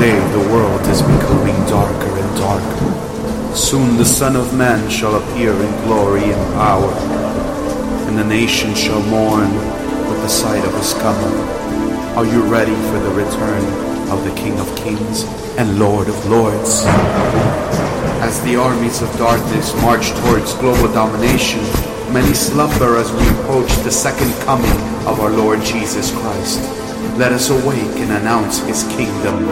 day the world is becoming darker and darker. Soon the Son of Man shall appear in glory and power, and the nations shall mourn with the sight of his coming. Are you ready for the return of the King of Kings and Lord of Lords? As the armies of darkness march towards global domination, many slumber as we approach the second coming of our Lord Jesus Christ. Let us awake and announce his kingdom.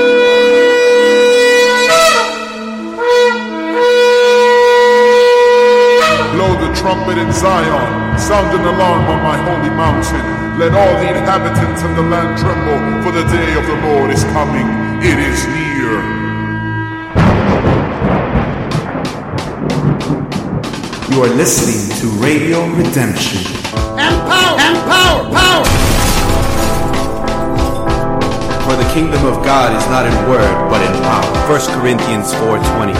Blow the trumpet in Zion, sound an alarm on my holy mountain. Let all the inhabitants of the land tremble, for the day of the Lord is coming. It is near. You are listening to Radio Redemption. And power! For the kingdom of God is not in word, but in power. 1 Corinthians 4:20.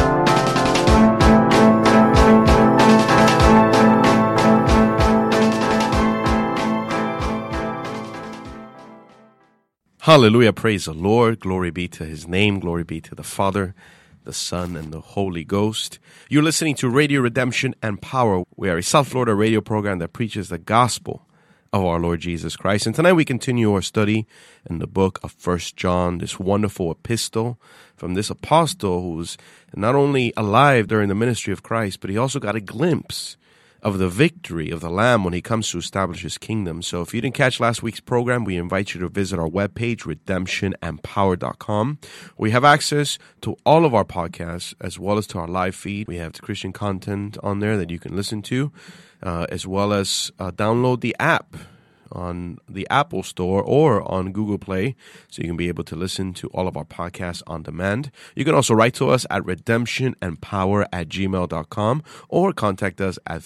Hallelujah, praise the Lord. Glory be to his name. Glory be to the Father, the Son, and the Holy Ghost. You're listening to Radio Redemption and Power. We are a South Florida radio program that preaches the gospel of our Lord Jesus Christ. And tonight we continue our study in the book of 1 John, this wonderful epistle from this apostle who's not only alive during the ministry of Christ, but he also got a glimpse of the victory of the Lamb when he comes to establish his kingdom. So if you didn't catch last week's program, we invite you to visit our webpage, redemptionandpower.com. We have access to all of our podcasts as well as to our live feed. We have the Christian content on there that you can listen to, as well as download the app on the Apple Store or on Google Play, so you can be able to listen to all of our podcasts on demand. You can also write to us at redemptionandpower@gmail.com or contact us at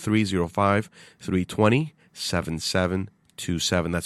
305-320-7727. That's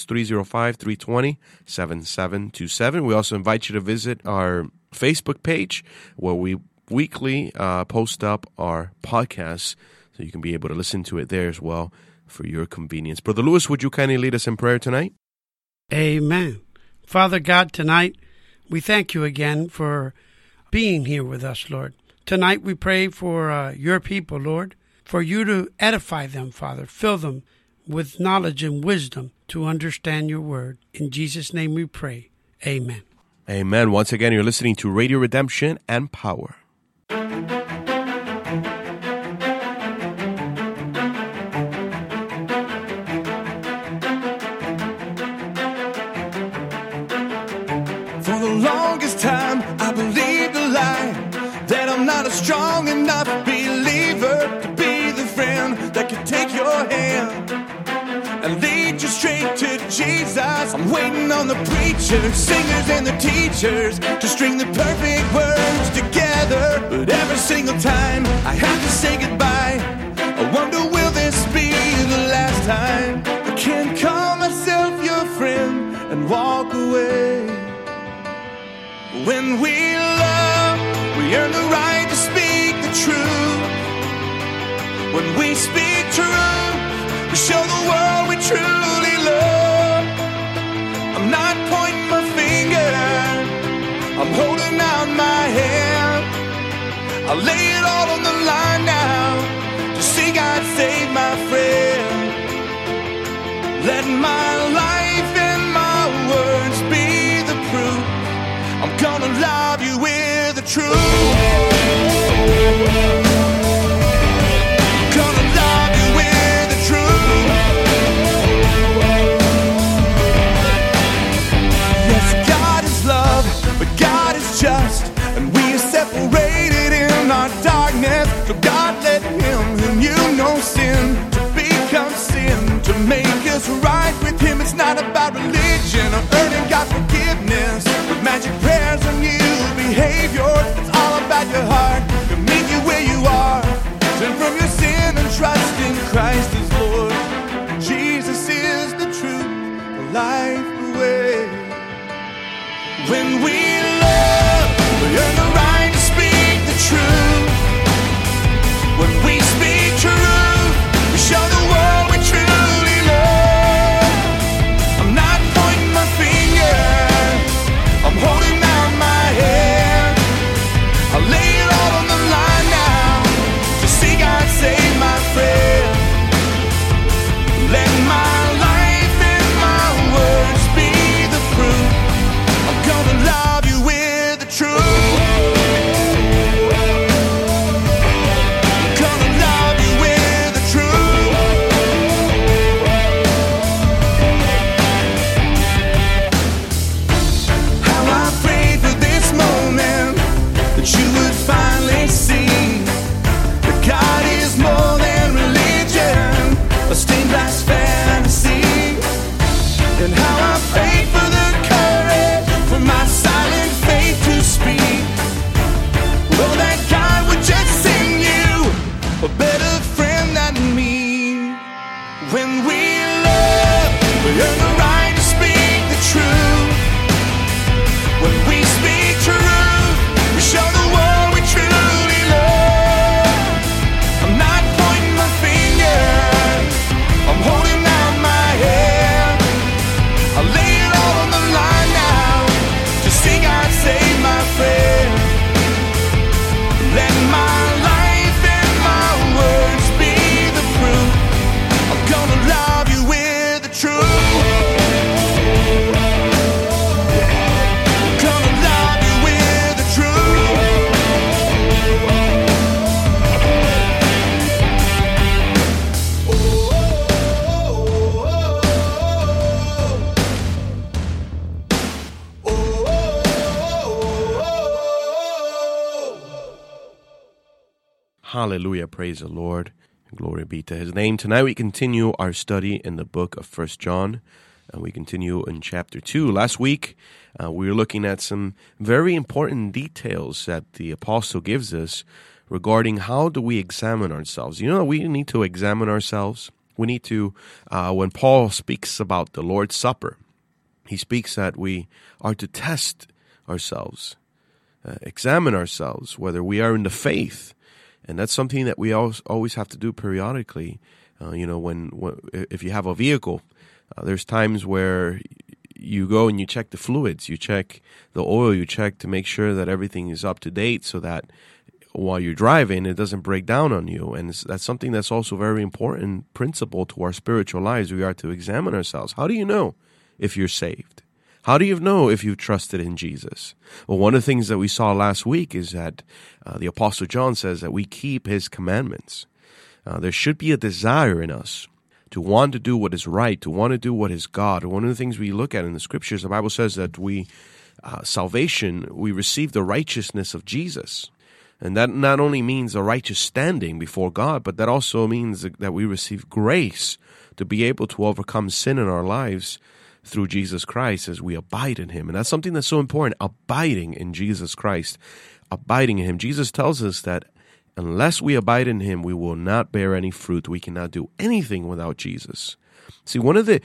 305-320-7727. We also invite you to visit our Facebook page where we weekly post up our podcasts, so you can be able to listen to it there as well for your convenience. Brother Lewis, would you kindly lead us in prayer tonight? Amen. Father God, tonight we thank you again for being here with us, Lord. Tonight we pray for your people, Lord, for you to edify them, Father. Fill them with knowledge and wisdom to understand your word. In Jesus' name we pray. Amen. Amen. Once again, you're listening to Radio Redemption and Power. For the longest time, I believed a lie that I'm not a strong enough believer to be the friend that could take your hand and lead you straight to Jesus. I'm waiting on the preachers, singers, and the teachers to string the perfect words together. But every single time I have to say goodbye, I wonder, will this be the last time I can call myself your friend and walk away? When we love, we earn the right to speak the truth. When we speak truth, we show the world we truly love. I'm not pointing my finger, I'm holding out my hand. I'll lay it all on the line now to see God save my friend. Let my life and my words be the proof. I'm gonna love you with the truth. Gonna love you with the truth. Yes, God is love, but God is just, and we are separated in our darkness. So God let him who knew no sin to become sin, to make us right with him. It's not about religion or earning God's forgiveness with magic prayers and new behavior. It's all about your heart, to meet you where you are. Turn from your sin and trust in Christ as Lord. Jesus is the truth, the life, the way. When we love, we earn the right to speak the truth. When we speak truth, we show the world we truly love. I'm not pointing my finger, I'm holding out my head. Hallelujah. Praise the Lord. Glory be to his name. Tonight we continue our study in the book of 1 John, and we continue in chapter 2. Last week, we were looking at some very important details that the apostle gives us regarding how do we examine ourselves. You know, we need to examine ourselves. We need to, when Paul speaks about the Lord's Supper, he speaks that we are to test ourselves, examine ourselves, whether we are in the faith. And that's something that we always have to do periodically. If you have a vehicle, there's times where you go and you check the fluids, you check the oil, you check to make sure that everything is up to date so that while you're driving, it doesn't break down on you. And that's something that's also a very important principle to our spiritual lives. We are to examine ourselves. How do you know if you're saved? How do you know if you've trusted in Jesus? Well, one of the things that we saw last week is that the Apostle John says that we keep his commandments. There should be a desire in us to want to do what is right, to want to do what is God. One of the things we look at in the scriptures, the Bible says that salvation, we receive the righteousness of Jesus. And that not only means a righteous standing before God, but that also means that we receive grace to be able to overcome sin in our lives through Jesus Christ as we abide in him. And that's something that's so important, abiding in Jesus Christ, abiding in him. Jesus tells us that unless we abide in him, we will not bear any fruit. We cannot do anything without Jesus. See, one of the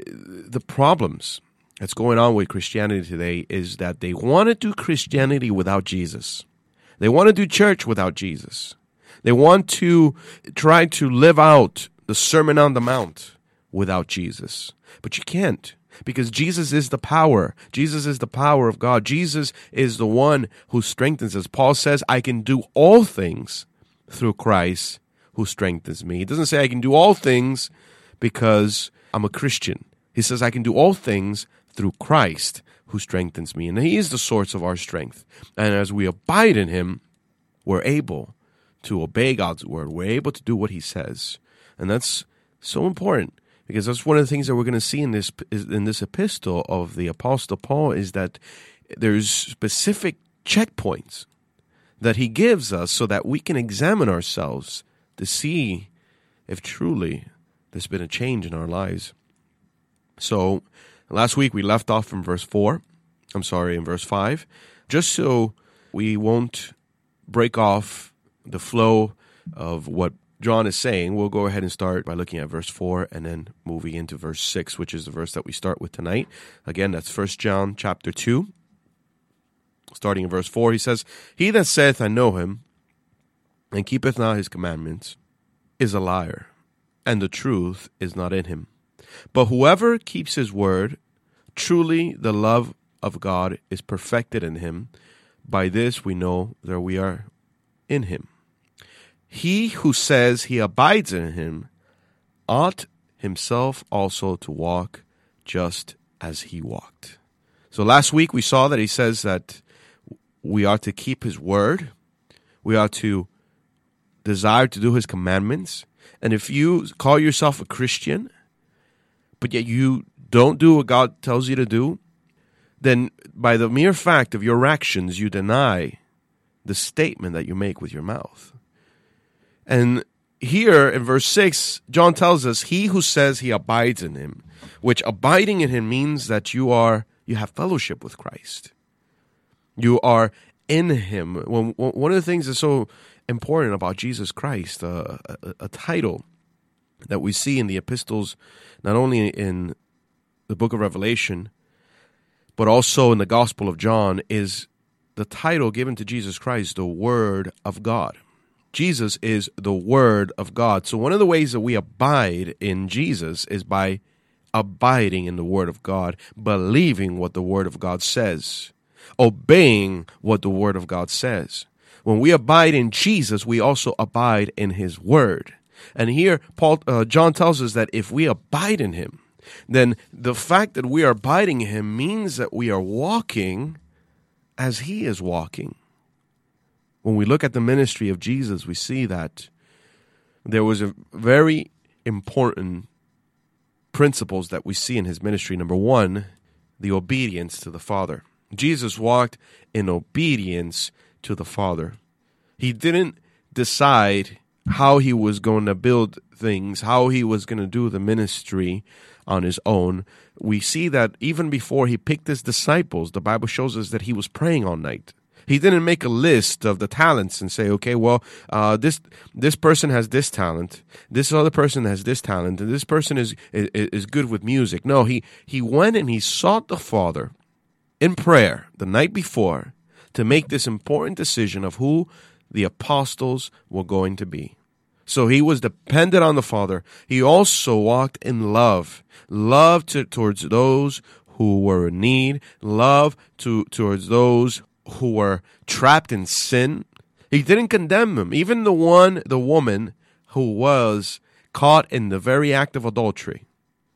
problems that's going on with Christianity today is that they want to do Christianity without Jesus. They want to do church without Jesus. They want to try to live out the Sermon on the Mount without Jesus. But you can't. Because Jesus is the power. Jesus is the power of God. Jesus is the one who strengthens us. Paul says, I can do all things through Christ who strengthens me. He doesn't say I can do all things because I'm a Christian. He says I can do all things through Christ who strengthens me. And he is the source of our strength. And as we abide in him, we're able to obey God's word. We're able to do what he says. And that's so important. Because that's one of the things that we're going to see in this epistle of the Apostle Paul is that there's specific checkpoints that he gives us so that we can examine ourselves to see if truly there's been a change in our lives. So last week we left off in verse 5, just so we won't break off the flow of what John is saying. We'll go ahead and start by looking at verse 4 and then moving into verse 6, which is the verse that we start with tonight. Again, that's 1 John chapter 2. Starting in verse 4, he says, He that saith, I know him, and keepeth not his commandments, is a liar, and the truth is not in him. But whoever keeps his word, truly the love of God is perfected in him. By this we know that we are in him. He who says he abides in him ought himself also to walk just as he walked. So last week we saw that he says that we are to keep his word. We are to desire to do his commandments. And if you call yourself a Christian, but yet you don't do what God tells you to do, then by the mere fact of your actions, you deny the statement that you make with your mouth. And here in verse 6, John tells us, he who says he abides in him, which abiding in him means that you have fellowship with Christ. You are in him. One of the things that's so important about Jesus Christ, a title that we see in the epistles, not only in the book of Revelation, but also in the Gospel of John, is the title given to Jesus Christ, the Word of God. Jesus is the Word of God. So one of the ways that we abide in Jesus is by abiding in the Word of God, believing what the Word of God says, obeying what the Word of God says. When we abide in Jesus, we also abide in his Word. And here, John tells us that if we abide in him, then the fact that we are abiding in him means that we are walking as he is walking. When we look at the ministry of Jesus, we see that there was a very important principles that we see in his ministry. Number one, the obedience to the Father. Jesus walked in obedience to the Father. He didn't decide how he was going to build things, how he was going to do the ministry on his own. We see that even before he picked his disciples, the Bible shows us that he was praying all night. He didn't make a list of the talents and say, okay, well, this person has this talent, this other person has this talent, and this person is good with music. No, he went and he sought the Father in prayer the night before to make this important decision of who the apostles were going to be. So he was dependent on the Father. He also walked in love towards those who were in need, love towards those who were trapped in sin. He didn't condemn them. Even the woman who was caught in the very act of adultery.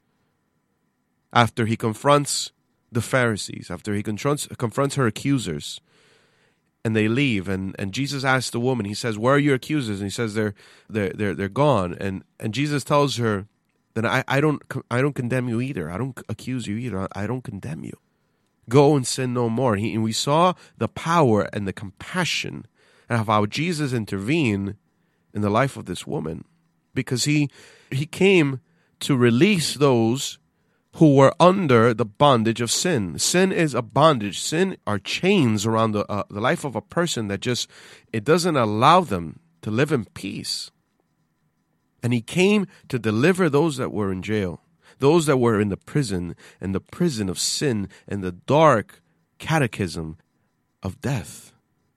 After he confronts the Pharisees, after he confronts her accusers, and they leave, and Jesus asks the woman, he says, "Where are your accusers?" And he says, they're gone. And Jesus tells her that I don't condemn you either. I don't accuse you either. I don't condemn you. Go and sin no more. And we saw the power and the compassion of how Jesus intervened in the life of this woman, because he came to release those who were under the bondage of sin. Sin is a bondage. Sin are chains around the life of a person that it doesn't allow them to live in peace. And he came to deliver those that were in jail, those that were in the prison of sin, and the dark catechism of death.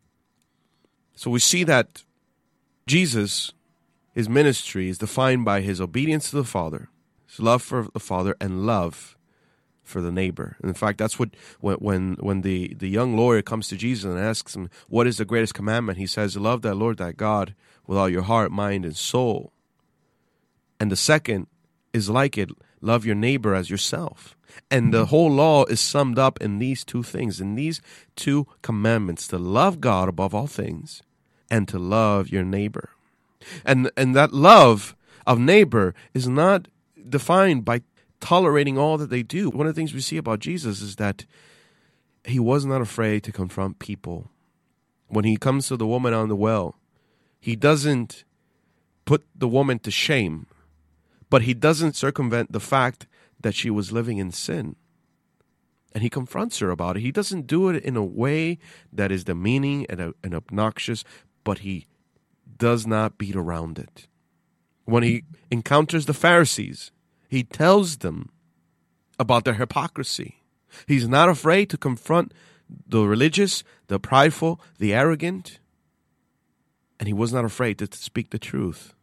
So we see that Jesus, his ministry is defined by his obedience to the Father, his love for the Father, and love for the neighbor. And in fact, that's what when the young lawyer comes to Jesus and asks him, what is the greatest commandment? He says, love thy Lord thy God with all your heart, mind, and soul. And the second is like it, love your neighbor as yourself. And the whole law is summed up in these two things, in these two commandments, to love God above all things and to love your neighbor. And that love of neighbor is not defined by tolerating all that they do. One of the things we see about Jesus is that he was not afraid to confront people. When he comes to the woman on the well, he doesn't put the woman to shame, but he doesn't circumvent the fact that she was living in sin. And he confronts her about it. He doesn't do it in a way that is demeaning and obnoxious, but he does not beat around it. When he encounters the Pharisees, he tells them about their hypocrisy. He's not afraid to confront the religious, the prideful, the arrogant, and he was not afraid to speak the truth.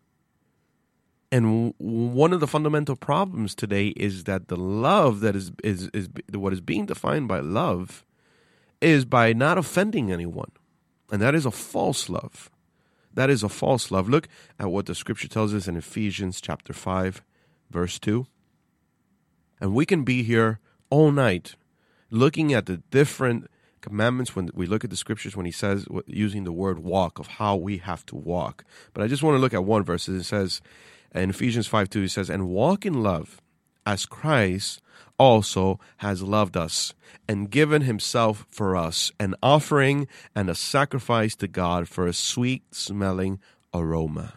And one of the fundamental problems today is that the love that is what is being defined by love is by not offending anyone. And that is a false love. That is a false love. Look at what the scripture tells us in Ephesians chapter 5, verse 2. And we can be here all night looking at the different commandments when we look at the scriptures, when he says, using the word walk, of how we have to walk. But I just want to look at one verse. It says, in Ephesians 5:2, it says, and walk in love as Christ also has loved us and given himself for us, an offering and a sacrifice to God for a sweet-smelling aroma.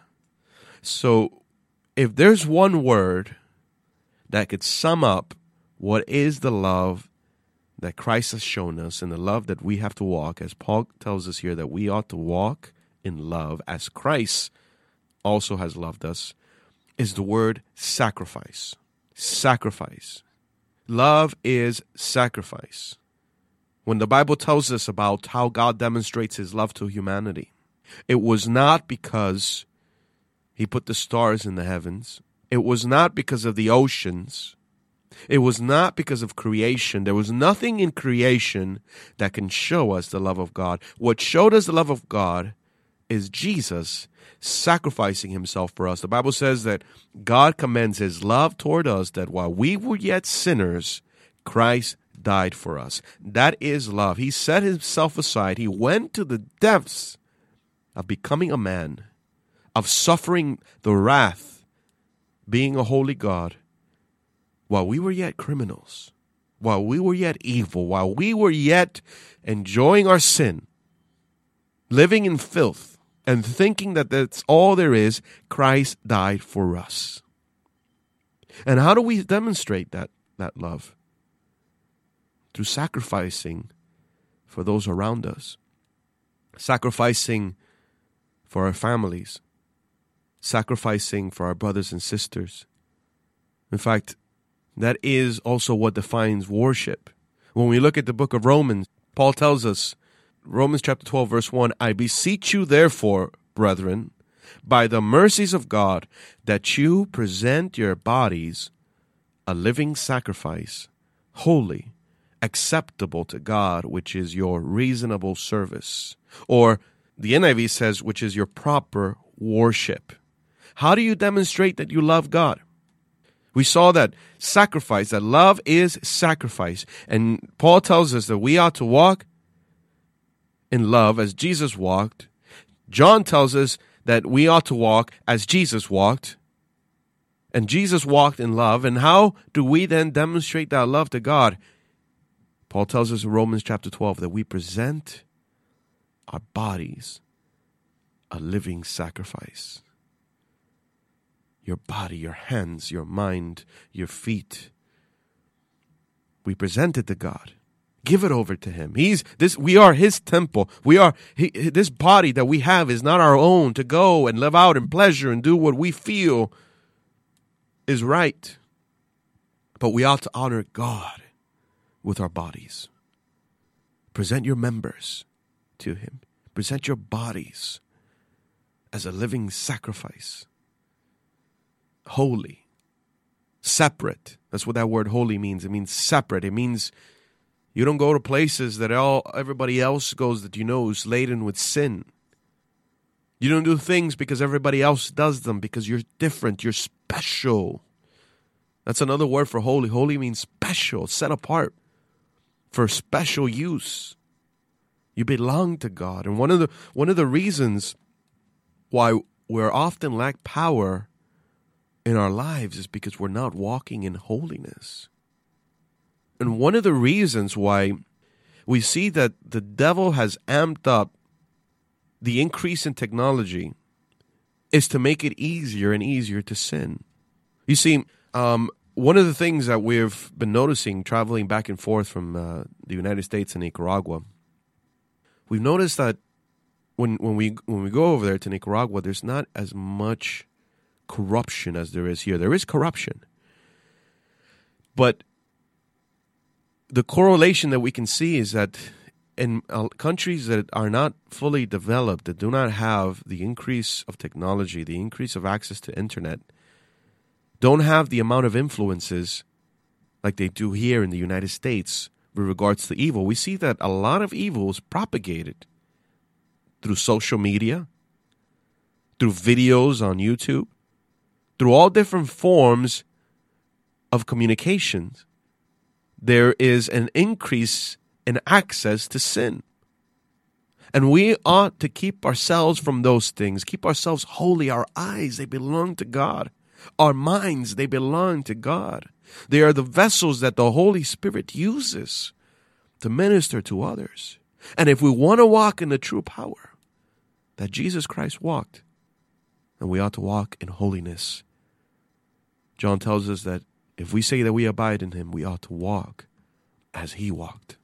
So if there's one word that could sum up what is the love that Christ has shown us and the love that we have to walk, as Paul tells us here, that we ought to walk in love as Christ also has loved us, is the word sacrifice. Sacrifice. Love is sacrifice. When the Bible tells us about how God demonstrates his love to humanity, it was not because he put the stars in the heavens. It was not because of the oceans. It was not because of creation. There was nothing in creation that can show us the love of God. What showed us the love of God is Jesus sacrificing himself for us. The Bible says that God commends his love toward us, that while we were yet sinners, Christ died for us. That is love. He set himself aside. He went to the depths of becoming a man, of suffering the wrath, being a holy God, while we were yet criminals, while we were yet evil, while we were yet enjoying our sin, living in filth. and thinking that that's all there is, Christ died for us. And how do we demonstrate that love? Through sacrificing for those around us, sacrificing for our families, sacrificing for our brothers and sisters. In fact, that is also what defines worship. When we look at the book of Romans, Paul tells us, Romans chapter 12, verse 1, I beseech you therefore, brethren, by the mercies of God, that you present your bodies a living sacrifice, holy, acceptable to God, which is your reasonable service. Or the NIV says, which is your proper worship. How do you demonstrate that you love God? We saw that sacrifice, that love is sacrifice. And Paul tells us that we ought to walk in love as Jesus walked. John tells us that we ought to walk as Jesus walked. And Jesus walked in love. And how do we then demonstrate that love to God? Paul tells us in Romans chapter 12 that we present our bodies a living sacrifice. Your body, your hands, your mind, your feet. We present it to God. Give it over to Him. We are His temple. This body that we have is not our own to go and live out in pleasure and do what we feel is right. But we ought to honor God with our bodies. Present your members to Him. Present your bodies as a living sacrifice. Holy. Separate. That's what that word holy means. It means separate. It means you don't go to places that everybody else goes that you know is laden with sin. You don't do things because everybody else does them, because you're different. You're special. That's another word for holy. Holy means special, set apart for special use. You belong to God. And one of the reasons why we're often lack power in our lives is because we're not walking in holiness. And one of the reasons why we see that the devil has amped up the increase in technology is to make it easier and easier to sin. You see, one of the things that we've been noticing traveling back and forth from the United States and Nicaragua, we've noticed that when we go over there to Nicaragua, there's not as much corruption as there is here. There is corruption. But the correlation that we can see is that in countries that are not fully developed, that do not have the increase of technology, the increase of access to internet, don't have the amount of influences like they do here in the United States with regards to evil. We see that a lot of evil is propagated through social media, through videos on YouTube, through all different forms of communications. There is an increase in access to sin. And we ought to keep ourselves from those things, keep ourselves holy. Our eyes, they belong to God. Our minds, they belong to God. They are the vessels that the Holy Spirit uses to minister to others. And if we want to walk in the true power that Jesus Christ walked, then we ought to walk in holiness. John tells us that if we say that we abide in Him, we ought to walk as He walked.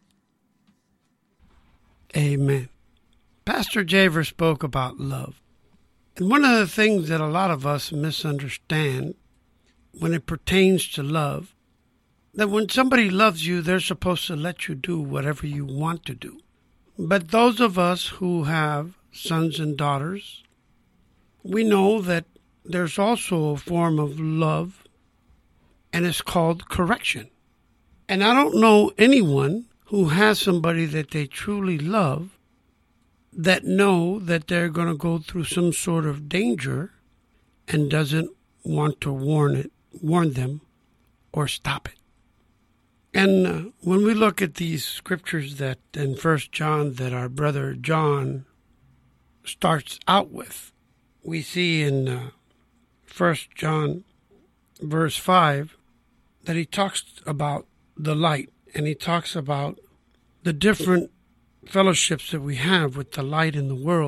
Amen. Pastor Javer spoke about love. And one of the things that a lot of us misunderstand when it pertains to love, that when somebody loves you, they're supposed to let you do whatever you want to do. But those of us who have sons and daughters, we know that there's also a form of love, and it's called correction. And I don't know anyone who has somebody that they truly love that know that they're going to go through some sort of danger and doesn't want to warn them or stop it. And when we look at these scriptures that in 1 John that our brother John starts out with, we see in 1 John verse 5 that he talks about the light, and he talks about the different fellowships that we have with the light in the world.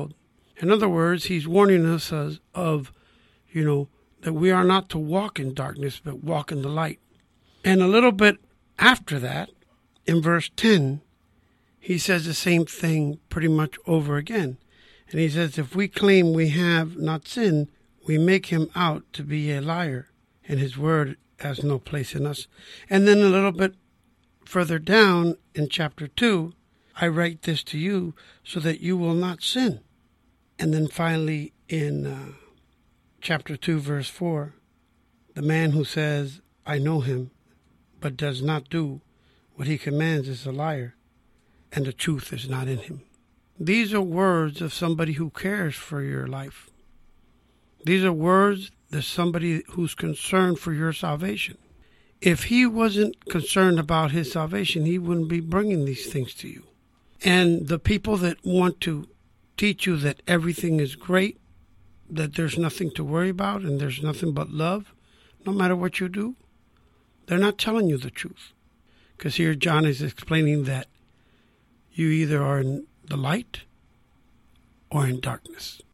In other words, he's warning us of, that we are not to walk in darkness, but walk in the light. And a little bit after that, in verse 10, he says the same thing pretty much over again. And he says, if we claim we have not sinned, we make him out to be a liar, and his word has no place in us. And then a little bit further down in chapter 2, I write this to you so that you will not sin. And then finally in chapter 2, verse 4, the man who says, I know him, but does not do what he commands is a liar, and the truth is not in him. These are words of somebody who cares for your life. These are words of somebody who's concerned for your salvation. If he wasn't concerned about his salvation, he wouldn't be bringing these things to you. And the people that want to teach you that everything is great, that there's nothing to worry about and there's nothing but love, no matter what you do, they're not telling you the truth. Because here John is explaining that you either are in the light or in darkness.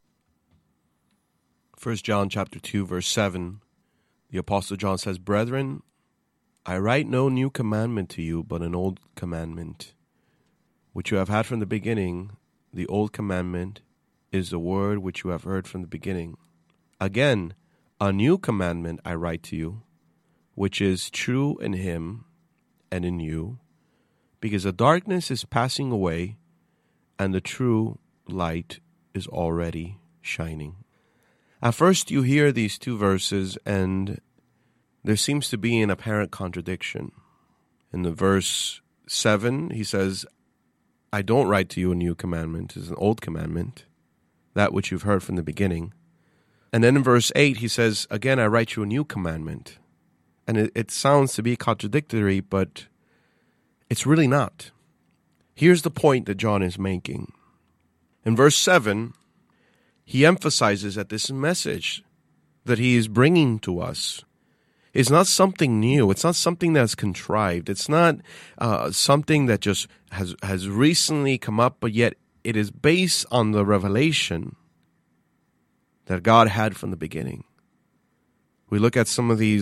1 John chapter 2, verse 7, the Apostle John says, Brethren, I write no new commandment to you, but an old commandment, which you have had from the beginning. The old commandment is the word which you have heard from the beginning. Again, a new commandment I write to you, which is true in him and in you, because the darkness is passing away, and the true light is already shining. At first you hear these two verses, and there seems to be an apparent contradiction. In the verse 7, he says, I don't write to you a new commandment, it's an old commandment, that which you've heard from the beginning. And then in verse 8, he says, again, I write you a new commandment. And it sounds to be contradictory, but it's really not. Here's the point that John is making. In verse 7, he emphasizes that this message that he is bringing to us is not something new. It's not something that's contrived. It's not something that just has recently come up, but yet it is based on the revelation that God had from the beginning. We look at some of the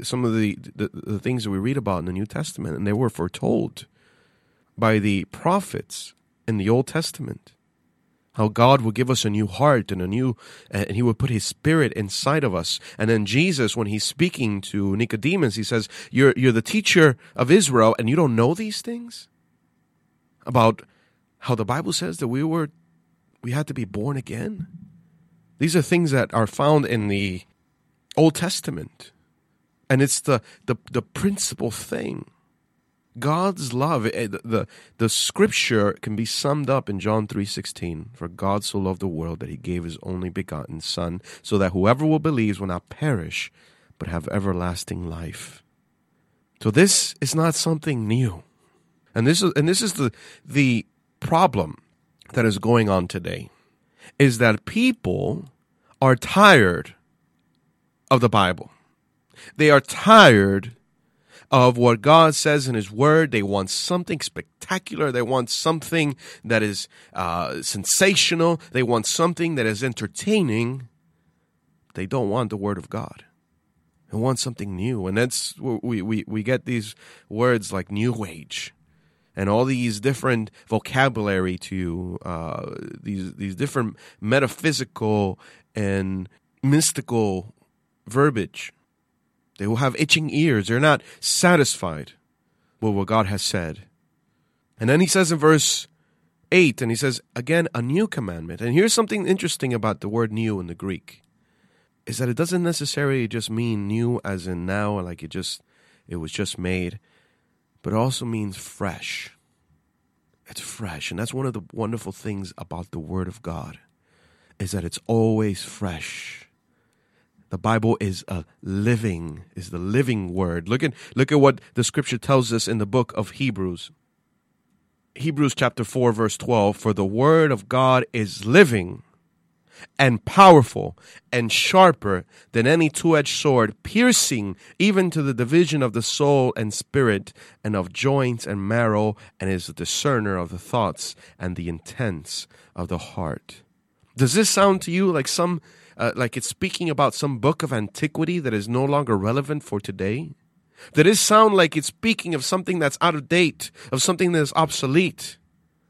things that we read about in the New Testament, and they were foretold by the prophets in the Old Testament. How God would give us a new heart and He would put His Spirit inside of us. And then Jesus, when He's speaking to Nicodemus, He says, "You're the teacher of Israel, and you don't know these things about how the Bible says that we had to be born again." These are things that are found in the Old Testament, and it's the principal thing. God's love, the scripture can be summed up in John 3:16. For God so loved the world that He gave His only begotten Son, so that whoever will believe will not perish, but have everlasting life. So this is not something new, and this is the problem that is going on today, is that people are tired of the Bible. They are tired of what God says in His Word. They want something spectacular. They want something that is sensational. They want something that is entertaining. They don't want the Word of God. They want something new. And that's we get these words like New Age and all these different vocabulary to these different metaphysical and mystical verbiage. They will have itching ears. They're not satisfied with what God has said. And then He says in verse 8, and He says, again, a new commandment. And here's something interesting about the word new in the Greek, is that it doesn't necessarily just mean new as in now, like it was just made, but it also means fresh. It's fresh. And that's one of the wonderful things about the Word of God, is that it's always fresh. The Bible is the living word. Look at what the scripture tells us in the book of Hebrews. Hebrews chapter 4, verse 12. For the word of God is living and powerful and sharper than any two-edged sword, piercing even to the division of the soul and spirit and of joints and marrow, and is a discerner of the thoughts and the intents of the heart. Does this sound to you like like it's speaking about some book of antiquity that is no longer relevant for today? Does this sound like it's speaking of something that's out of date, of something that is obsolete?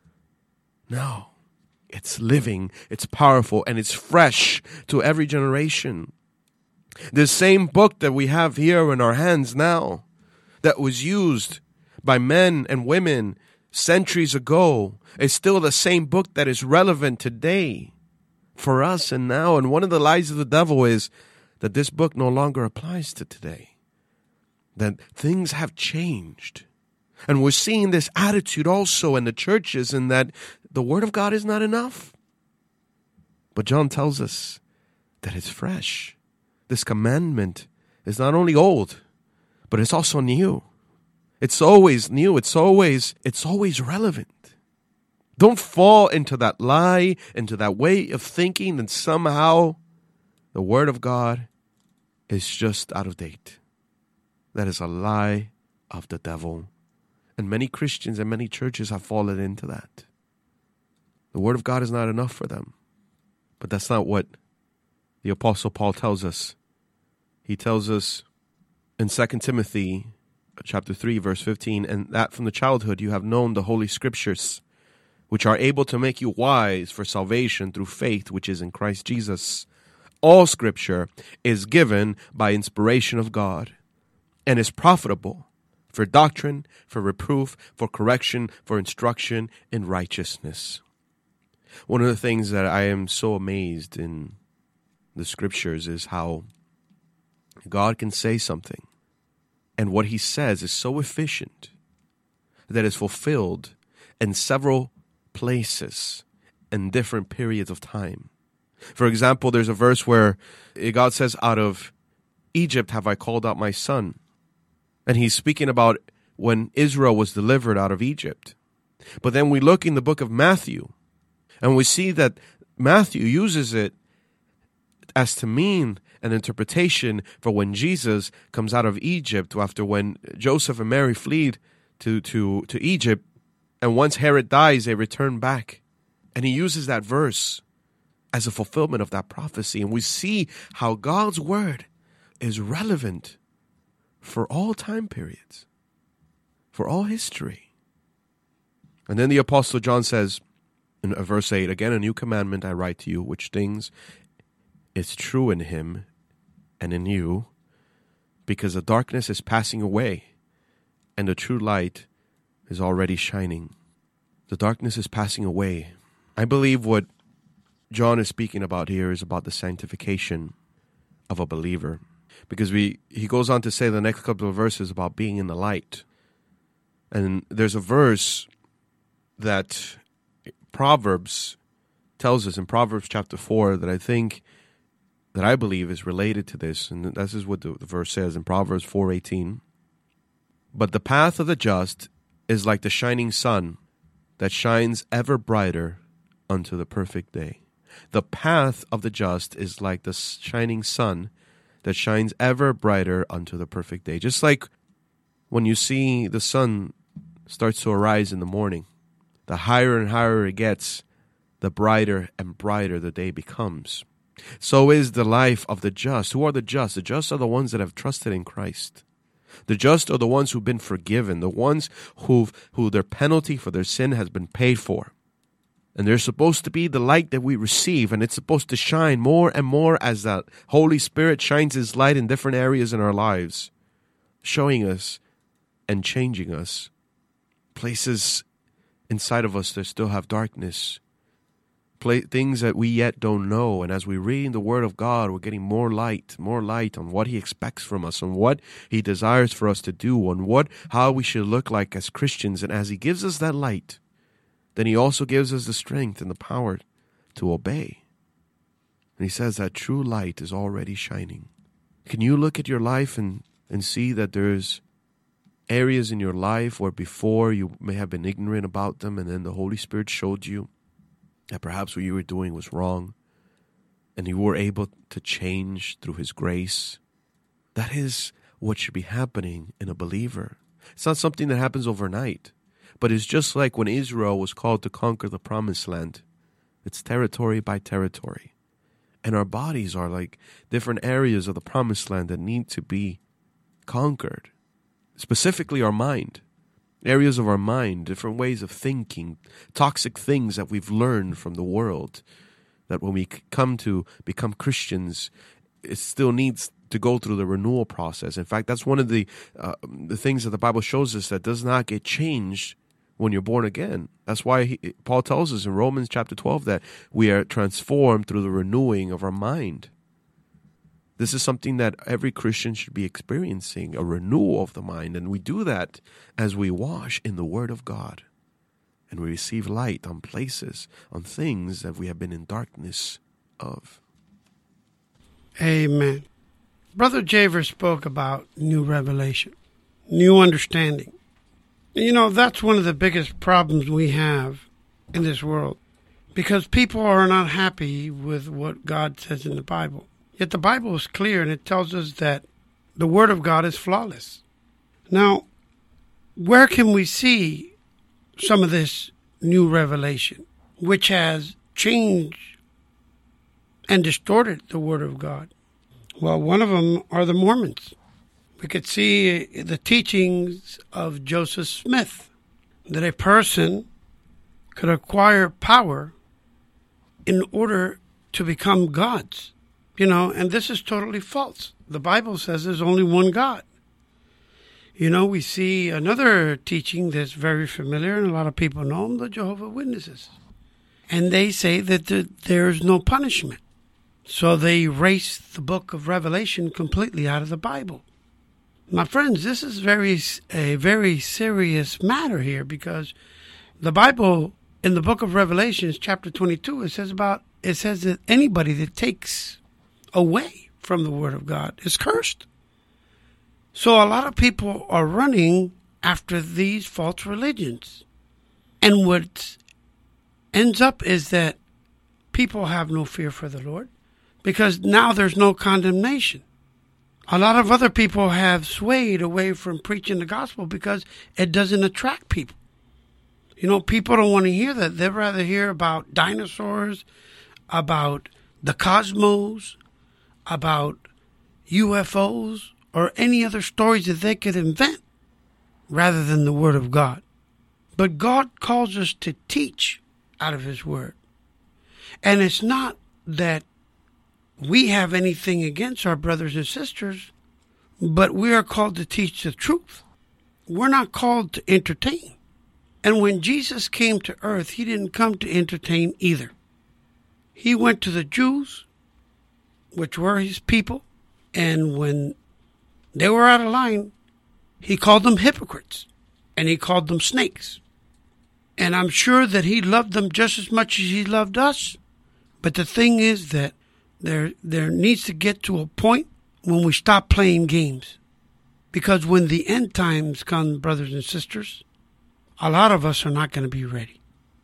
No. It's living, it's powerful, and it's fresh to every generation. The same book that we have here in our hands now, that was used by men and women centuries ago, is still the same book that is relevant today for us and now. And one of the lies of the devil is that this book no longer applies to today, that things have changed. And we're seeing this attitude also in the churches, in that the Word of God is not enough. But John tells us that it's fresh. This commandment is not only old, but it's also new. It's always new. It's always relevant. Don't fall into that lie, into that way of thinking that somehow the Word of God is just out of date. That is a lie of the devil. And many Christians and many churches have fallen into that. The Word of God is not enough for them. But that's not what the Apostle Paul tells us. He tells us in 2 Timothy chapter 3, verse 15, and that from the childhood you have known the Holy Scriptures, which are able to make you wise for salvation through faith which is in Christ Jesus. All Scripture is given by inspiration of God and is profitable for doctrine, for reproof, for correction, for instruction in righteousness. One of the things that I am so amazed in the Scriptures is how God can say something, and what He says is so efficient that it's fulfilled in several places in different periods of time. For example, there's a verse where God says, out of Egypt have I called out my son. And He's speaking about when Israel was delivered out of Egypt. But then we look in the book of Matthew, and we see that Matthew uses it as to mean an interpretation for when Jesus comes out of Egypt, after when Joseph and Mary fled to Egypt, and once Herod dies, they return back. And he uses that verse as a fulfillment of that prophecy. And we see how God's word is relevant for all time periods, for all history. And then the Apostle John says in verse 8, again, a new commandment I write to you, which things is true in Him and in you, because the darkness is passing away and the true light is already shining. The darkness is passing away. I believe what John is speaking about here is about the sanctification of a believer. Because he goes on to say the next couple of verses about being in the light. And there's a verse that Proverbs tells us in Proverbs chapter 4 that I believe is related to this. And this is what the verse says in Proverbs 4:18. But the path of the just is like the shining sun that shines ever brighter unto the perfect day. The path of the just is like the shining sun that shines ever brighter unto the perfect day. Just like when you see the sun starts to arise in the morning, the higher and higher it gets, the brighter and brighter the day becomes. So is the life of the just. Who are the just? The just are the ones that have trusted in Christ. The just are the ones who've been forgiven, the ones who their penalty for their sin has been paid for. And they're supposed to be the light that we receive, and it's supposed to shine more and more as that Holy Spirit shines His light in different areas in our lives, showing us and changing us. Places inside of us that still have darkness, things that we yet don't know. And as we read the Word of God, we're getting more light on what He expects from us, on what He desires for us to do, on how we should look like as Christians. And as He gives us that light, then He also gives us the strength and the power to obey. And He says that true light is already shining. Can you look at your life and see that there's areas in your life where before you may have been ignorant about them, and then the Holy Spirit showed you that perhaps what you were doing was wrong, and you were able to change through His grace? That is what should be happening in a believer. It's not something that happens overnight, but it's just like when Israel was called to conquer the promised land. It's territory by territory. And our bodies are like different areas of the promised land that need to be conquered. Specifically our mind. Areas of our mind, different ways of thinking, toxic things that we've learned from the world. That when we come to become Christians, it still needs to go through the renewal process. In fact, that's one of the things that the Bible shows us that does not get changed when you're born again. That's why Paul tells us in Romans chapter 12 that we are transformed through the renewing of our mind. This is something that every Christian should be experiencing, a renewal of the mind. And we do that as we wash in the Word of God. And we receive light on places, on things that we have been in darkness of. Amen. Brother Javer spoke about new revelation, new understanding. You know, that's one of the biggest problems we have in this world, because people are not happy with what God says in the Bible. Yet the Bible is clear, and it tells us that the Word of God is flawless. Now, where can we see some of this new revelation, which has changed and distorted the Word of God? Well, one of them are the Mormons. We could see the teachings of Joseph Smith, that a person could acquire power in order to become gods. You know, and this is totally false. The Bible says there's only one God. You know, we see another teaching that's very familiar, and a lot of people know them, the Jehovah's Witnesses. And they say that there's no punishment. So they erase the book of Revelation completely out of the Bible. My friends, this is a very serious matter here, because the Bible in the book of Revelation, chapter 22, it says that anybody that takes away from the Word of God is cursed. So a lot of people are running after these false religions. And what ends up is that people have no fear for the Lord, because now there's no condemnation. A lot of other people have swayed away from preaching the gospel because it doesn't attract people. You know, people don't want to hear that. They'd rather hear about dinosaurs, about the cosmos, about UFOs, or any other stories that they could invent, rather than the Word of God. But God calls us to teach out of His Word. And it's not that we have anything against our brothers and sisters, but we are called to teach the truth. We're not called to entertain. And when Jesus came to earth, He didn't come to entertain either. He went to the Jews, which were His people, and when they were out of line, He called them hypocrites, and He called them snakes. And I'm sure that He loved them just as much as He loved us. But the thing is that there needs to get to a point when we stop playing games. Because when the end times come, brothers and sisters, a lot of us are not going to be ready.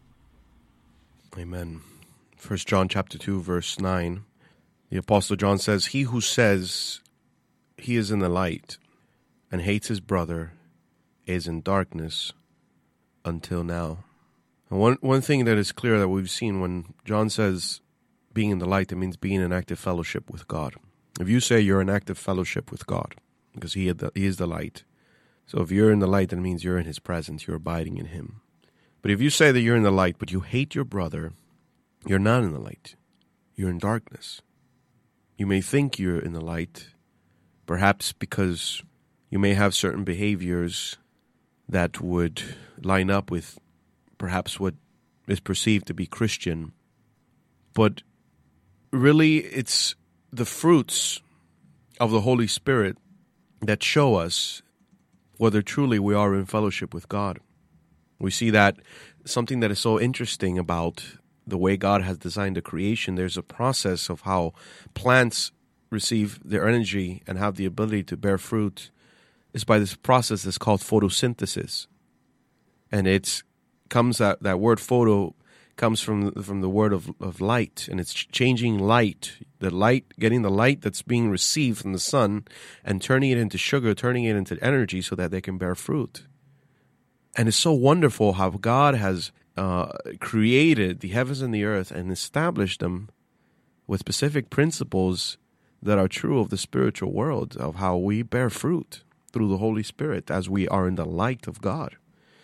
Amen. 1 John chapter 2, verse 9, the Apostle John says, "He who says he is in the light and hates his brother is in darkness until now." And one thing that is clear that we've seen when John says being in the light, it means being in active fellowship with God. If you say you're in active fellowship with God, because He is the light. So if you're in the light, that means you're in His presence, you're abiding in Him. But if you say that you're in the light, but you hate your brother, you're not in the light. You're in darkness. You may think you're in the light, perhaps because you may have certain behaviors that would line up with perhaps what is perceived to be Christian. But really, it's the fruits of the Holy Spirit that show us whether truly we are in fellowship with God. We see that something that is so interesting about the way God has designed the creation, there's a process of how plants receive their energy and have the ability to bear fruit is by this process that's called photosynthesis. And that word photo comes from the word of light, and it's changing light, getting the light that's being received from the sun and turning it into sugar, turning it into energy so that they can bear fruit. And it's so wonderful how God has created the heavens and the earth and established them with specific principles that are true of the spiritual world, of how we bear fruit through the Holy Spirit as we are in the light of God.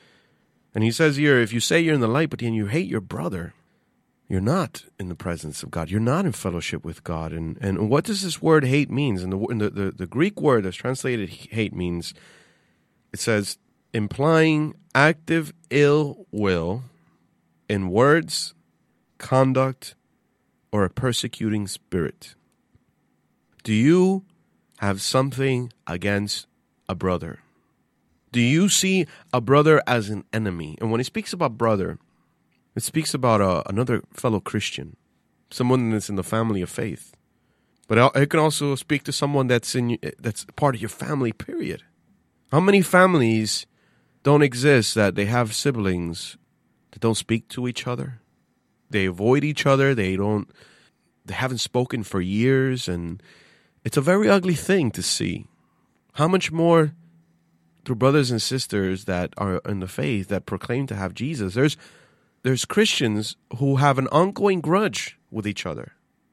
And he says here, if you say you're in the light, but then you hate your brother, you're not in the presence of God. You're not in fellowship with God. And what does this word hate means? And the Greek word that's translated hate means, it says, implying active ill will in words, conduct, or a persecuting spirit. Do you have something against a brother? Do you see a brother as an enemy? And when he speaks about brother, it speaks about another fellow Christian, someone that's in the family of faith. But it can also speak to someone that's part of your family, period. How many families don't exist that they have siblings that don't speak to each other? They avoid each other. They haven't spoken for years, and it's a very ugly thing to see. How much more through brothers and sisters that are in the faith that proclaim to have Jesus? There's Christians who have an ongoing grudge with each other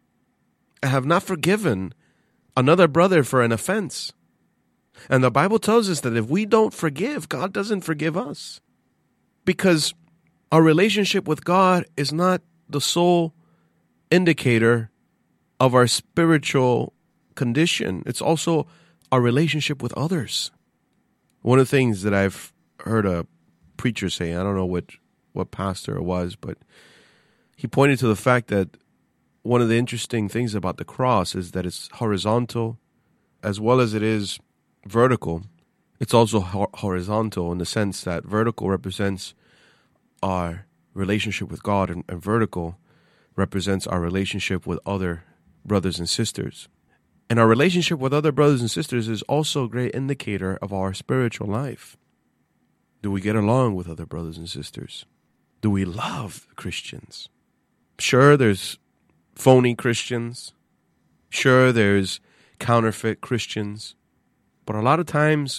and have not forgiven another brother for an offense. And the Bible tells us that if we don't forgive, God doesn't forgive us. Because our relationship with God is not the sole indicator of our spiritual condition. It's also our relationship with others. One of the things that I've heard a preacher say, I don't know what pastor it was, but he pointed to the fact that one of the interesting things about the cross is that it's horizontal as well as it is vertical. It's also horizontal in the sense that vertical represents our relationship with God, and vertical represents our relationship with other brothers and sisters. And our relationship with other brothers and sisters is also a great indicator of our spiritual life. Do we get along with other brothers and sisters? Do we love Christians? Sure, there's phony Christians. Sure, there's counterfeit Christians. But a lot of times,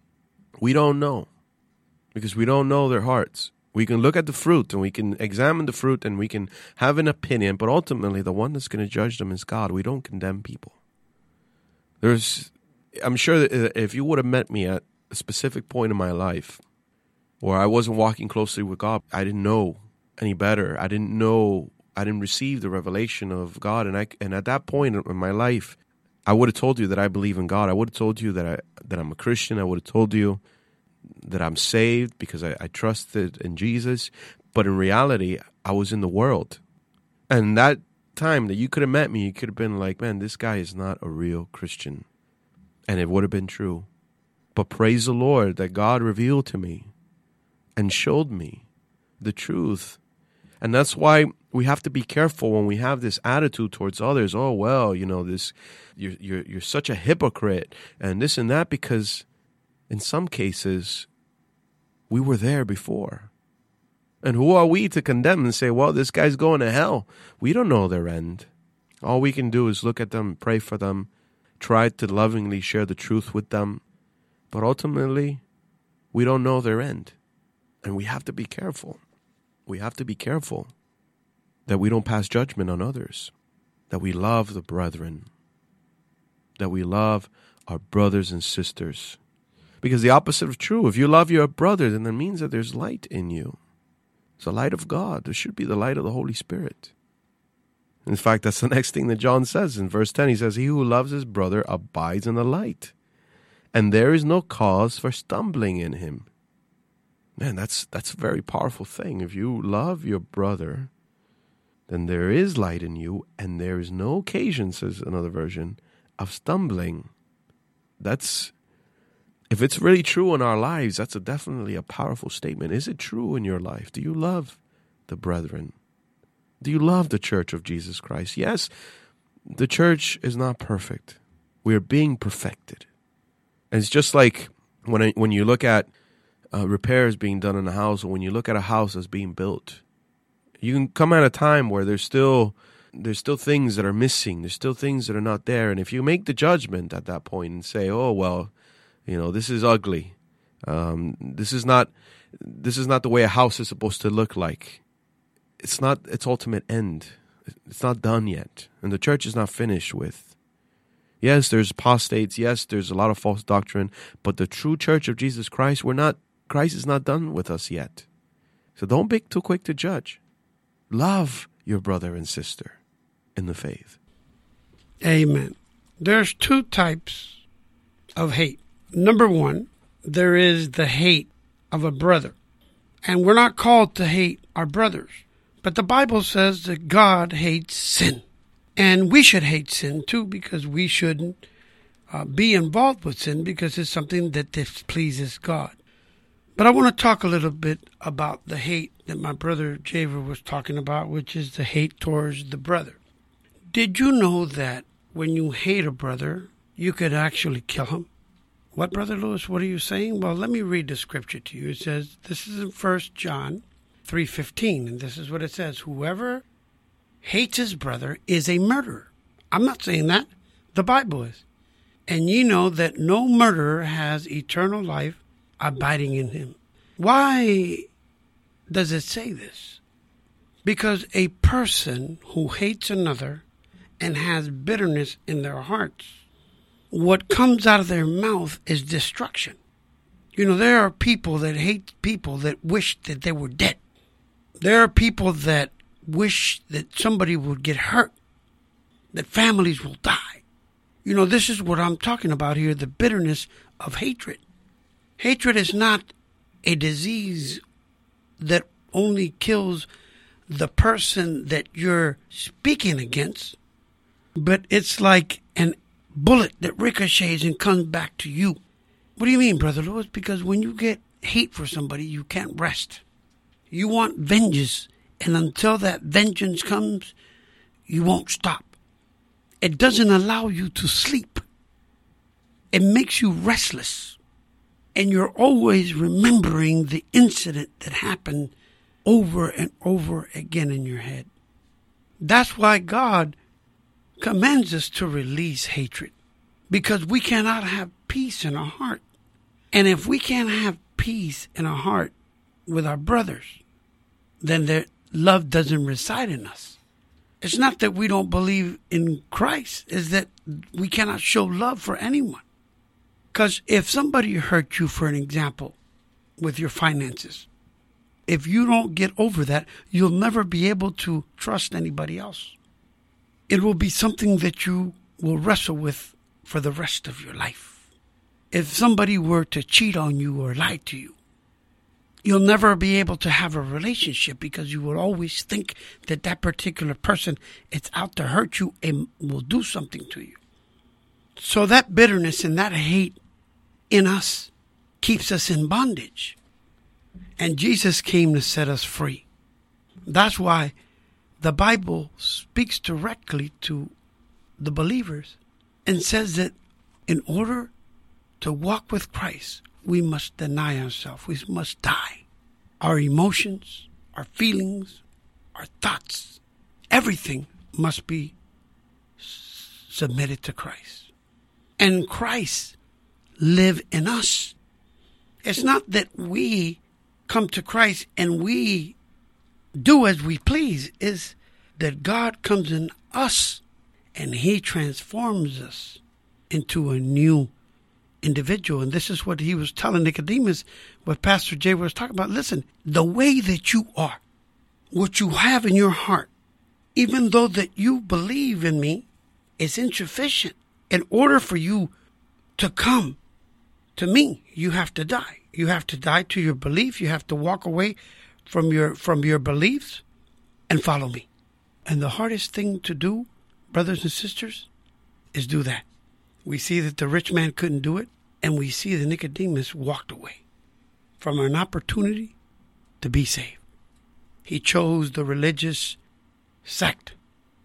we don't know because we don't know their hearts. We can look at the fruit and we can examine the fruit and we can have an opinion, but ultimately the one that's going to judge them is God. We don't condemn people. I'm sure that if you would have met me at a specific point in my life where I wasn't walking closely with God, I didn't know any better. I didn't receive the revelation of God. And at that point in my life, I would have told you that I believe in God. I would have told you that I'm a Christian. I would have told you that I'm saved because I trusted in Jesus. But in reality, I was in the world. And that time that you could have met me, you could have been like, man, this guy is not a real Christian. And it would have been true. But praise the Lord that God revealed to me and showed me the truth. And that's why we have to be careful when we have this attitude towards others. Oh, well, this you're such a hypocrite and this and that, because in some cases we were there before. And who are we to condemn and say, well, this guy's going to hell? We don't know their end. All we can do is look at them, pray for them, try to lovingly share the truth with them. But ultimately, we don't know their end. And we have to be careful. We have to be careful that we don't pass judgment on others, that we love the brethren, that we love our brothers and sisters. Because the opposite is true. If you love your brother, then that means that there's light in you. It's the light of God. There should be the light of the Holy Spirit. In fact, that's the next thing that John says. In verse 10, he says, he who loves his brother abides in the light, and there is no cause for stumbling in him. Man, that's a very powerful thing. If you love your brother, then there is light in you, and there is no occasion, says another version, of stumbling. If it's really true in our lives, that's definitely a powerful statement. Is it true in your life? Do you love the brethren? Do you love the church of Jesus Christ? Yes, the church is not perfect. We are being perfected. And it's just like when you look at repairs being done in a house, or when you look at a house that's being built, you can come at a time where there's still things that are missing. There's still things that are not there. And if you make the judgment at that point and say, oh, well, this is ugly. This is not This is not the way a house is supposed to look like. It's not its ultimate end. It's not done yet. And the church is not finished with. Yes, there's apostates. Yes, there's a lot of false doctrine. But the true church of Jesus Christ, Christ is not done with us yet. So don't be too quick to judge. Love your brother and sister in the faith. Amen. There's two types of hate. Number one, there is the hate of a brother. And we're not called to hate our brothers. But the Bible says that God hates sin. And we should hate sin too, because we shouldn't be involved with sin, because it's something that displeases God. But I want to talk a little bit about the hate that my brother Javer was talking about, which is the hate towards the brother. Did you know that when you hate a brother, you could actually kill him? What, Brother Lewis, what are you saying? Well, let me read the scripture to you. It says, this is in 1 John 3:15, and this is what it says. Whoever hates his brother is a murderer. I'm not saying that. The Bible is. And ye know that no murderer has eternal life abiding in him. Why does it say this? Because a person who hates another and has bitterness in their hearts, what comes out of their mouth is destruction. You know, there are people that hate people that wish that they were dead. There are people that wish that somebody would get hurt, that families will die. You know, this is what I'm talking about here, the bitterness of hatred. Hatred is not a disease that only kills the person that you're speaking against, but it's like an bullet that ricochets and comes back to you. What do you mean, Brother Lewis? Because when you get hate for somebody, you can't rest. You want vengeance, and until that vengeance comes, you won't stop. It doesn't allow you to sleep. It makes you restless. And you're always remembering the incident that happened over and over again in your head. That's why God commands us to release hatred, because we cannot have peace in our heart. And if we can't have peace in our heart with our brothers, then their love doesn't reside in us. It's not that we don't believe in Christ, it's that we cannot show love for anyone. Because if somebody hurt you, for an example, with your finances, if you don't get over that, you'll never be able to trust anybody else. It will be something that you will wrestle with for the rest of your life. If somebody were to cheat on you or lie to you, you'll never be able to have a relationship, because you will always think that that particular person is out to hurt you and will do something to you. So that bitterness and that hate in us keeps us in bondage. And Jesus came to set us free. That's why the Bible speaks directly to the believers and says that in order to walk with Christ, we must deny ourselves. We must die. Our emotions, our feelings, our thoughts, everything must be submitted to Christ. And Christ live in us. It's not that we come to Christ and we do as we please. It's that God comes in us and he transforms us into a new individual. And this is what he was telling Nicodemus, what Pastor Jay was talking about. Listen, the way that you are, what you have in your heart, even though that you believe in me, is insufficient. In order for you to come to me, you have to die. You have to die to your belief. You have to walk away from your beliefs and follow me. And the hardest thing to do, brothers and sisters, is do that. We see that the rich man couldn't do it, and we see that Nicodemus walked away from an opportunity to be saved. He chose the religious sect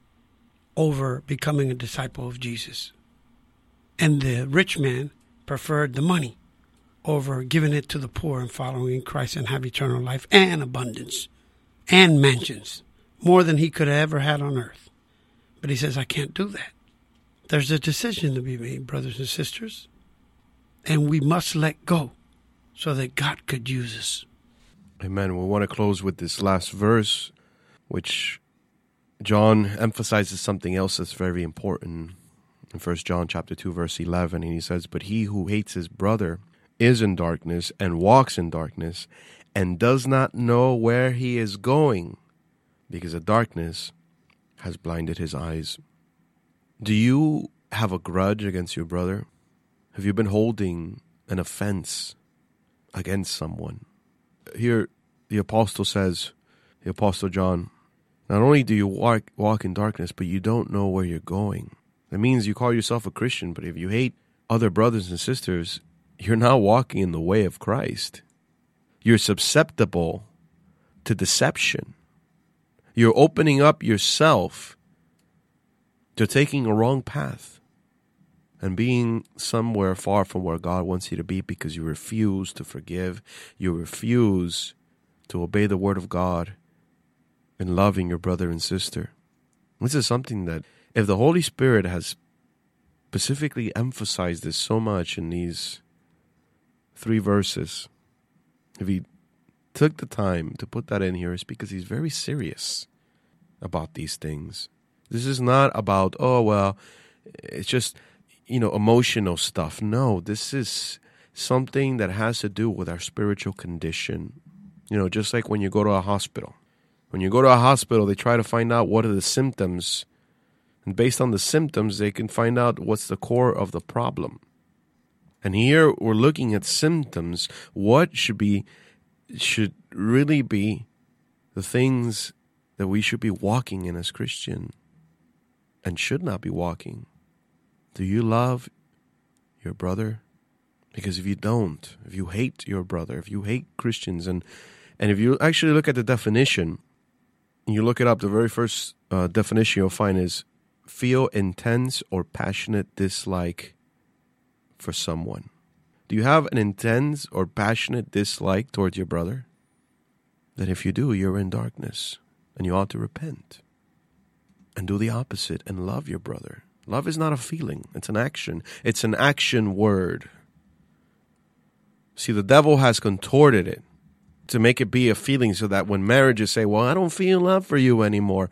over becoming a disciple of Jesus. And the rich man preferred the money over giving it to the poor and following Christ and have eternal life and abundance and mansions, more than he could have ever had on earth. But he says, I can't do that. There's a decision to be made, brothers and sisters, and we must let go so that God could use us. Amen. We want to close with this last verse, which John emphasizes something else that's very important. In 1 John chapter 2, verse 11, and he says, "But he who hates his brother is in darkness and walks in darkness and does not know where he is going, because the darkness has blinded his eyes." Do you have a grudge against your brother? Have you been holding an offense against someone? Here, the apostle says, the apostle John, not only do you walk in darkness, but you don't know where you're going. That means you call yourself a Christian, but if you hate other brothers and sisters, you're not walking in the way of Christ. You're susceptible to deception. You're opening up yourself to taking a wrong path and being somewhere far from where God wants you to be because you refuse to forgive. You refuse to obey the word of God in loving your brother and sister. This is something that, if the Holy Spirit has specifically emphasized this so much in these 3 verses, if he took the time to put that in here, it's because he's very serious about these things. This is not about, oh, well, it's just, emotional stuff. No, this is something that has to do with our spiritual condition. Just like when you go to a hospital. When you go to a hospital, they try to find out what are the symptoms. And based on the symptoms, they can find out what's the core of the problem. And here we're looking at symptoms. What should really be the things that we should be walking in as Christian and should not be walking. Do you love your brother? Because if you don't, if you hate your brother, if you hate Christians, and if you actually look at the definition, and you look it up, the very first definition you'll find is feel intense or passionate dislike for someone. Do you have an intense or passionate dislike towards your brother? Then if you do, you're in darkness, and you ought to repent and do the opposite and love your brother. Love is not a feeling, it's an action. It's an action word. See, the devil has contorted it to make it be a feeling so that when marriages say, well, I don't feel love for you anymore,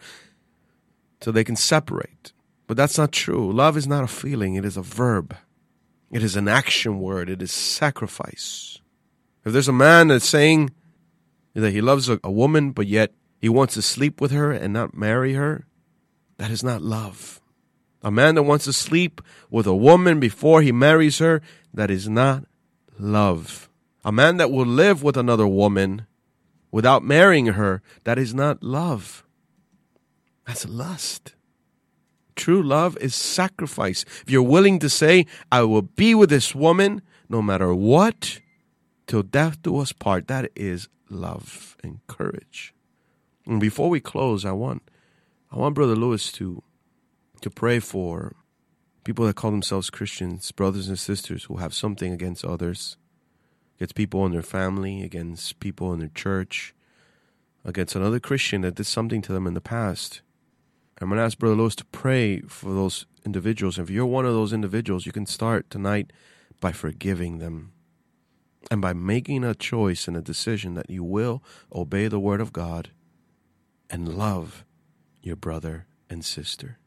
so they can separate. But that's not true. Love is not a feeling, it is a verb. It is an action word. It is sacrifice. If there's a man that's saying that he loves a woman, but yet he wants to sleep with her and not marry her, that is not love. A man that wants to sleep with a woman before he marries her, that is not love. A man that will live with another woman without marrying her, that is not love. That's lust. True love is sacrifice. If you're willing to say, I will be with this woman no matter what, till death do us part, that is love and courage. And before we close, I want Brother Lewis to pray for people that call themselves Christians, brothers and sisters who have something against others, against people in their family, against people in their church, against another Christian that did something to them in the past. I'm going to ask Brother Lewis to pray for those individuals. If you're one of those individuals, you can start tonight by forgiving them and by making a choice and a decision that you will obey the word of God and love your brother and sister.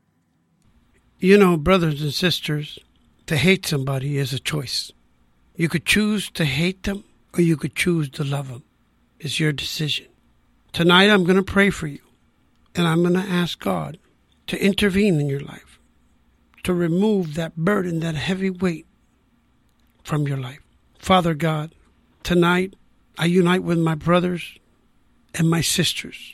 Brothers and sisters, to hate somebody is a choice. You could choose to hate them or you could choose to love them. It's your decision. Tonight I'm going to pray for you. And I'm going to ask God to intervene in your life, to remove that burden, that heavy weight from your life. Father God, tonight I unite with my brothers and my sisters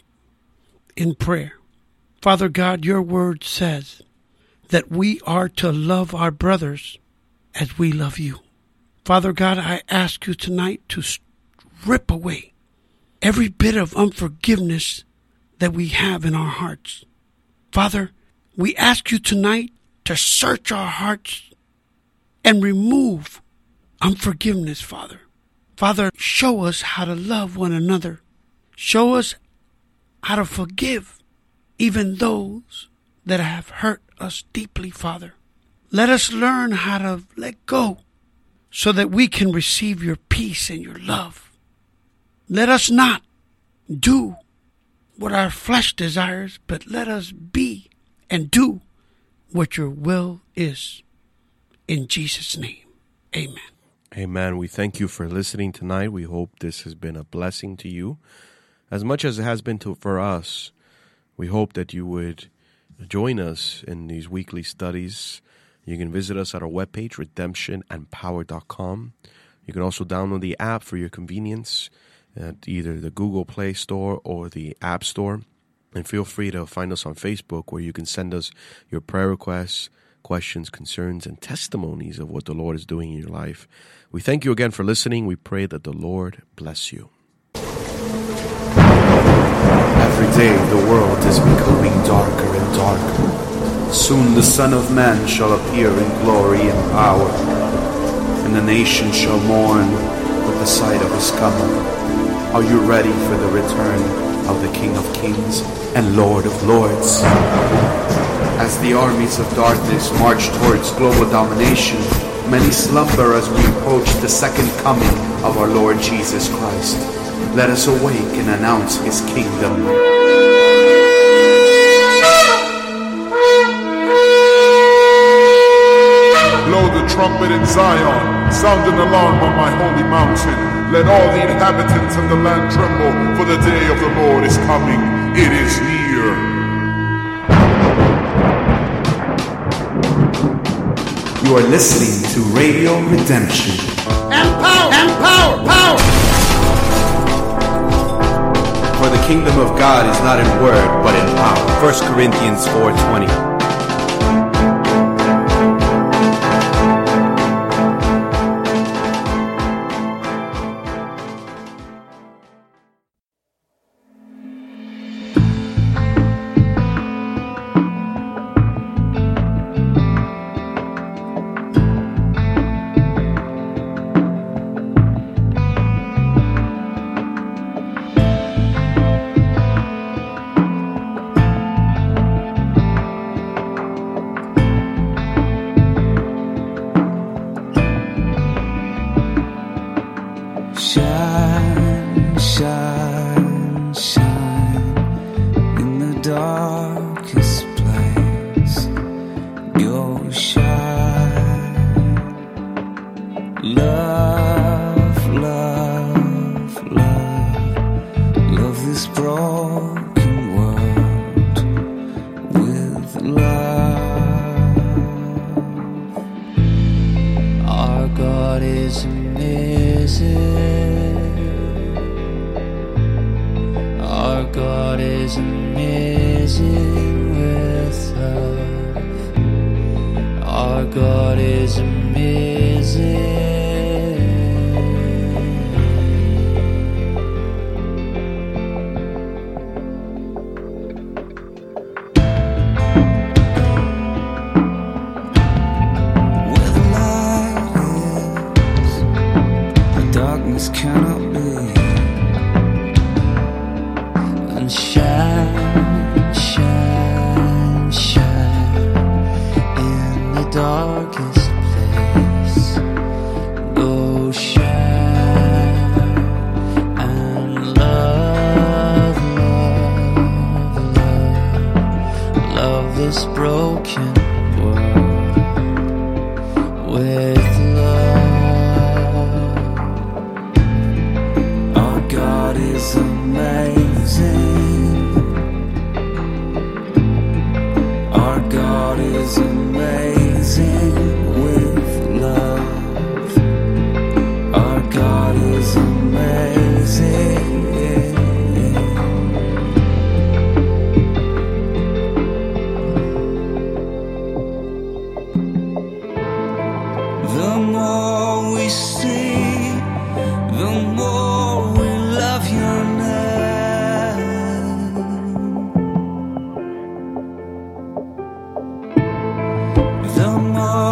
in prayer. Father God, your word says that we are to love our brothers as we love you. Father God, I ask you tonight to rip away every bit of unforgiveness that we have in our hearts. Father, we ask you tonight to search our hearts and remove unforgiveness, Father. Father, show us how to love one another. Show us how to forgive even those that have hurt us deeply, Father. Let us learn how to let go so that we can receive your peace and your love. Let us not do what our flesh desires, but let us be and do what your will is. In Jesus' name, amen. Amen. We thank you for listening tonight. We hope this has been a blessing to you. As much as it has been for us, we hope that you would join us in these weekly studies. You can visit us at our webpage, redemptionandpower.com. You can also download the app for your convenience at either the Google Play Store or the App Store. And feel free to find us on Facebook, where you can send us your prayer requests, questions, concerns, and testimonies of what the Lord is doing in your life. We thank you again for listening. We pray that the Lord bless you. Every day the world is becoming darker and darker. Soon the Son of Man shall appear in glory and power, and the nation shall mourn with the sight of his coming. Are you ready for the return of the King of Kings and Lord of Lords? As the armies of darkness march towards global domination, many slumber as we approach the second coming of our Lord Jesus Christ. Let us awake and announce his kingdom. Blow the trumpet in Zion, sound an alarm on my holy mountain. Let all the inhabitants of the land tremble, for the day of the Lord is coming. It is near. You are listening to Radio Redemption. And power! For the kingdom of God is not in word, but in power. 1 Corinthians 4:20. Shine, shine, shine in the darkest place. Go shine. Love, love, love. Love this broken world with love. Our God is amazing. Our God is amazing with love. Our God is amazing. Where the light is, the darkness cannot be. And shine, shine, shine in the darkest place. Go shine and love, love, love, love this broken world with love. Our God is amazing. Our God is amazing with love. Our God is amazing. The more we see, the more we love your name. The more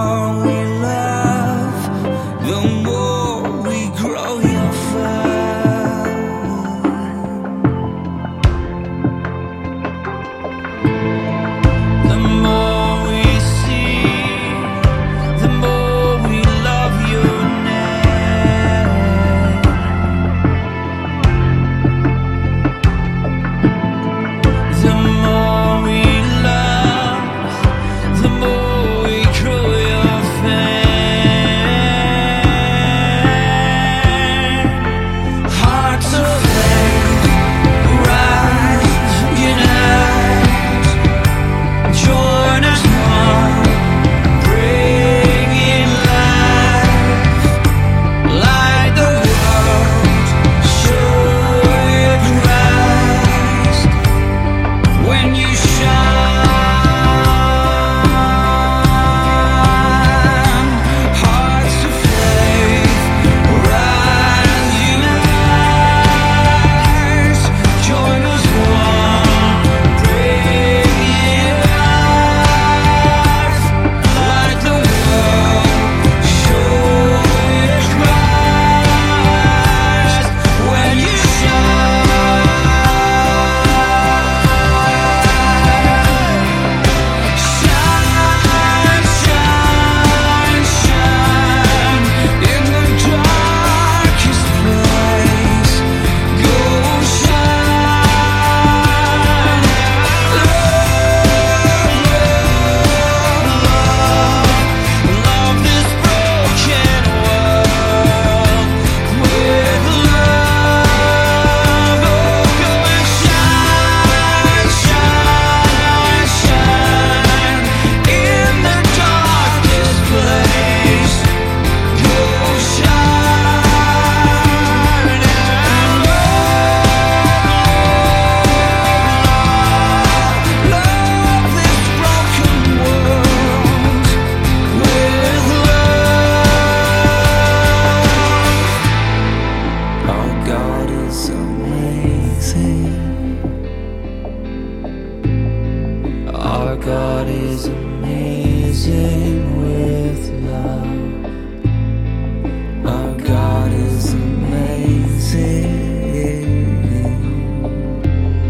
Our God is amazing with love. Our God is amazing.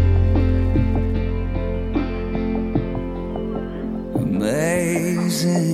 Amazing.